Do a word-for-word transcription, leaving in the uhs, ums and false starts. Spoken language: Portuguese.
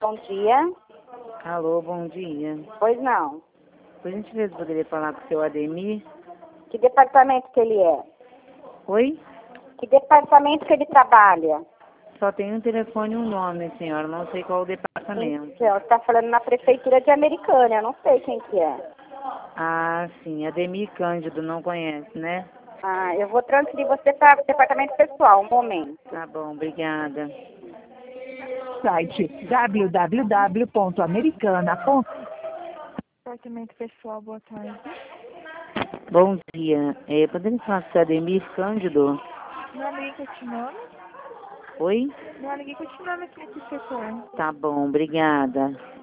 Bom dia. Alô, bom dia. Pois não. Por gentileza, poderia falar com o seu Ademir? Que departamento que ele é? Oi? Que departamento que ele trabalha? Só tem um telefone e um nome, senhora. Não sei qual o departamento. Então, você está falando na prefeitura de Americana, eu não sei quem que é. Ah, sim. Ademir Cândido, não conhece, né? Ah, eu vou transferir você para o departamento pessoal, um momento. Tá bom, obrigada. Site w w w ponto americana ponto com. Departamento pessoal, boa tarde. Bom dia. É, poderia falar com o seu Ademir Cândido? Não é ninguém com esse nome? Oi? Não é ninguém com esse nome aqui nesse setor. Tá bom, obrigada.